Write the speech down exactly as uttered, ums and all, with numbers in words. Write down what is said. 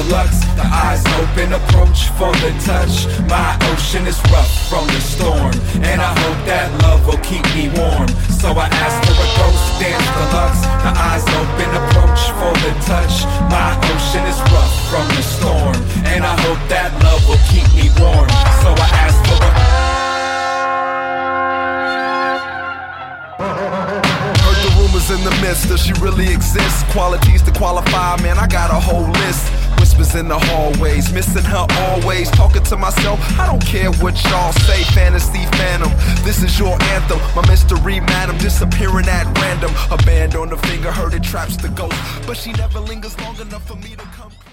deluxe. The eyes open, approach for the touch. My ocean is rough from the storm, and I hope that love will keep me warm. So I asked for a ghost dance deluxe. The eyes open, approach for the touch. My ocean is rough from the storm, and I hope that love will keep me warm. So I asked for a Heard the rumors in the midst, does she really exist? Qualities to qualify, man, I got a whole list. Whispers in the hallways, missing her always. Talking to myself, I don't care what y'all say. Fantasy phantom, this is your anthem. My mystery madam, disappearing at random. A band on the finger, heard it traps the ghost, but she never lingers long enough for me to come.